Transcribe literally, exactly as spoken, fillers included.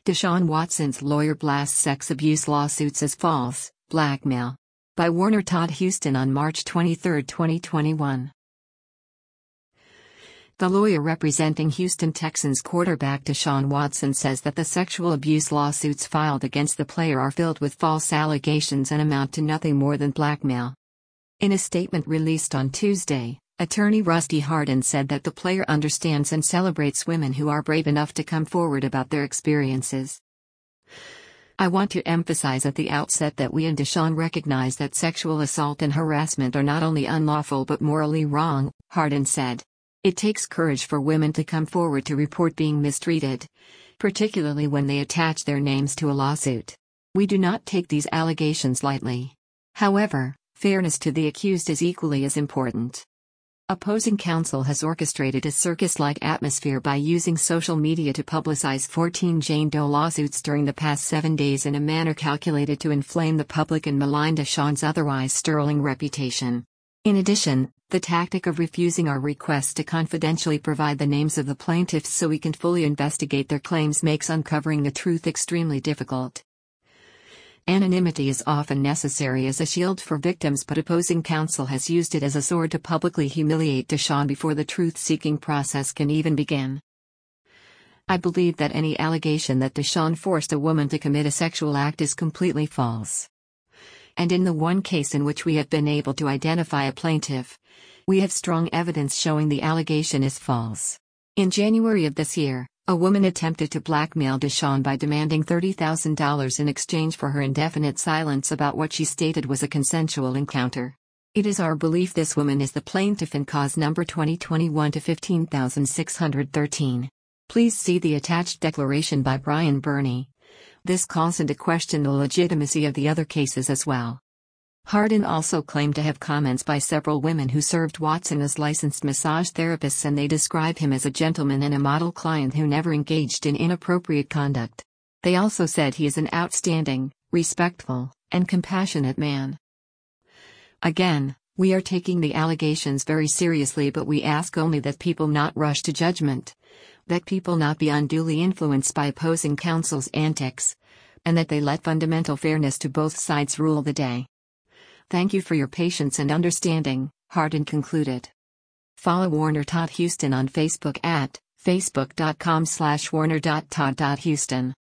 Deshaun Watson's lawyer blasts sex abuse lawsuits as false, blackmail. By Warner Todd Huston on March twenty-third, twenty twenty-one. The lawyer representing Houston Texans quarterback Deshaun Watson says that the sexual abuse lawsuits filed against the player are filled with false allegations and amount to nothing more than blackmail. In a statement released on Tuesday, attorney Rusty Hardin said that the player understands and celebrates women who are brave enough to come forward about their experiences. I want to emphasize at the outset that we and Deshaun recognize that sexual assault and harassment are not only unlawful but morally wrong, Hardin said. It takes courage for women to come forward to report being mistreated, particularly when they attach their names to a lawsuit. We do not take these allegations lightly. However, fairness to the accused is equally as important. Opposing counsel has orchestrated a circus-like atmosphere by using social media to publicize fourteen Jane Doe lawsuits during the past seven days in a manner calculated to inflame the public and malign Deshaun's otherwise sterling reputation. In addition, the tactic of refusing our requests to confidentially provide the names of the plaintiffs so we can fully investigate their claims makes uncovering the truth extremely difficult. Anonymity is often necessary as a shield for victims, but opposing counsel has used it as a sword to publicly humiliate Deshaun before the truth-seeking process can even begin. I believe that any allegation that Deshaun forced a woman to commit a sexual act is completely false. And in the one case in which we have been able to identify a plaintiff, we have strong evidence showing the allegation is false. In January of this year, a woman attempted to blackmail Deshaun by demanding thirty thousand dollars in exchange for her indefinite silence about what she stated was a consensual encounter. It is our belief this woman is the plaintiff in cause number twenty twenty-one to fifteen thousand six hundred thirteen. Please see the attached declaration by Brian Burney. This calls into question the legitimacy of the other cases as well. Hardin also claimed to have comments by several women who served Watson as licensed massage therapists, and they describe him as a gentleman and a model client who never engaged in inappropriate conduct. They also said he is an outstanding, respectful, and compassionate man. Again, we are taking the allegations very seriously, but we ask only that people not rush to judgment, that people not be unduly influenced by opposing counsel's antics, and that they let fundamental fairness to both sides rule the day. Thank you for your patience and understanding, Hardin concluded. Follow Warner Todd Huston on Facebook at facebook dot com slash warner dot todd dot huston.